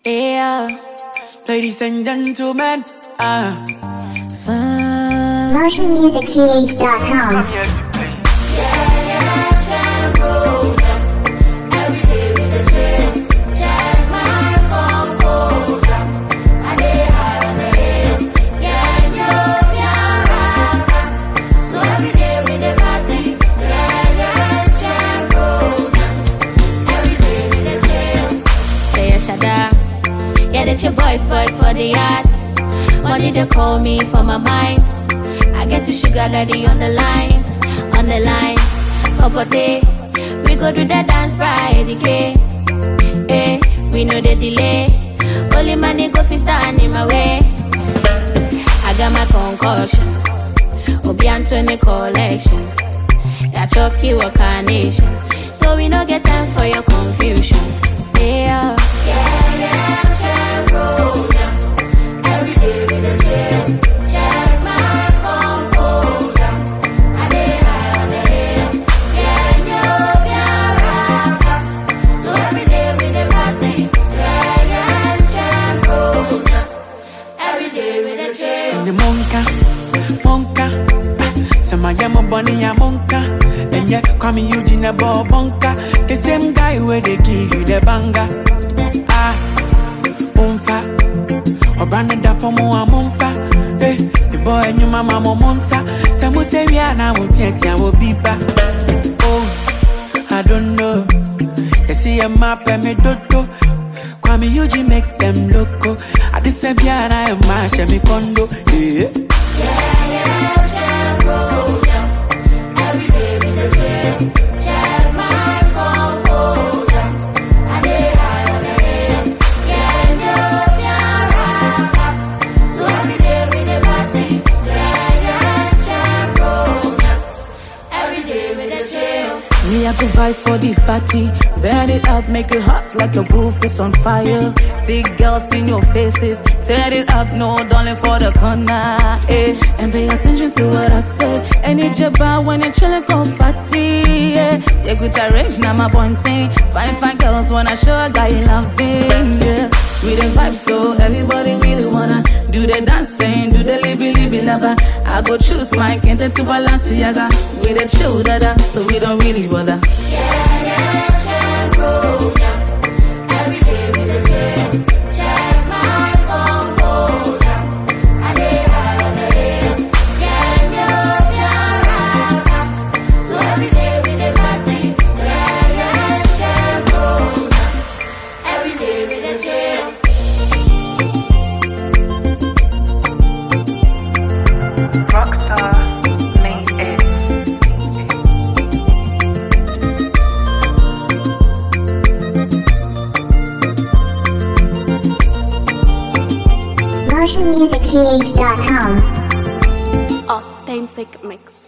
Yeah, Ladies and gentlemen, MotionMusicGH.com. Yeah, that's your boys for the yard. Money they call me for my mind. I get the sugar daddy on the line. For birthday, we go do the dance by the K. We know the delay. Only money go fi stand in my way. I got my concussion. Obi Anthony collection. Yeah, Chucky or carnation. So we no get time for your confusion. Yeah. Every day with a chill. Check my composure. I dey high on the hill. Yeah, no, so every day with a party. Every day with a chill. the monka, some my yama bunny ya monka, and yet call me Eugene a bonka. The same guy where they give you the banga. Or branded that for more monfa. The boy and your mama monsa. Some will say we are now I will be back. Oh, I don't know. You see a map and me dodo. Kwame Eugene make them loco. I disappear and I am my me condo. Every day with a chill. Check my composure. I dey high on the hill. Yeah, no, so every day with a party. Every day with a chill. Me, I go vibe for the party. Burn it up, make it hot like the roof is on fire. Big girls in your faces. Set it up, no darling for the corner. And pay attention to what I say. Any jabba when you chillin' go fatty. You could arrange now my pointing. Fine girls wanna show a guy you loving. Yeah, we the vibe so everybody really wanna do the dancing, do the libby lover. I go choose my kente to Balenciaga. We the chill dada, so we don't really bother. Every day with a chill. Check my composure. I dey high on the hill. Yeah, no, so every day with a party. Every day with a chill. Rockstar made it. MotionMusicGH.com. Authentic mix.